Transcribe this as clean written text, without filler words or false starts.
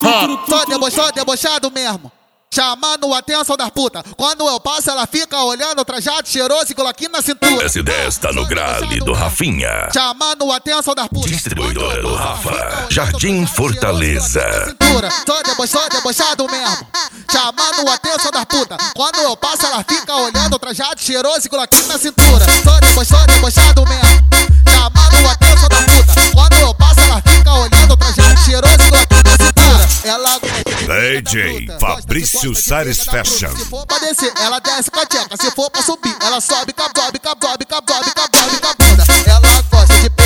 Só debochado mesmo. Chamando a atenção das putas. Quando eu passo, ela fica olhando, trajado cheiroso e coloquinho na cintura. Essa ideia está no grale do Rafinha. Chamando a atenção das putas. Distribuidora do Rafa. Jardim Fortaleza. Só debochado mesmo. Chamando a atenção das putas. Quando eu passo, ela fica olhando, trajado cheiroso e coloquinho na cintura. Só debochado mesmo. Chamando a atenção das putas. Quando eu passo, ela fica olhando, trajado cheiroso e coloquinho na cintura. Ela DJ Fabrício Sares Fashion. Se for pra descer, ela desce com a tcheca. Se for pra subir, ela sobe com a bunda. Ela gosta de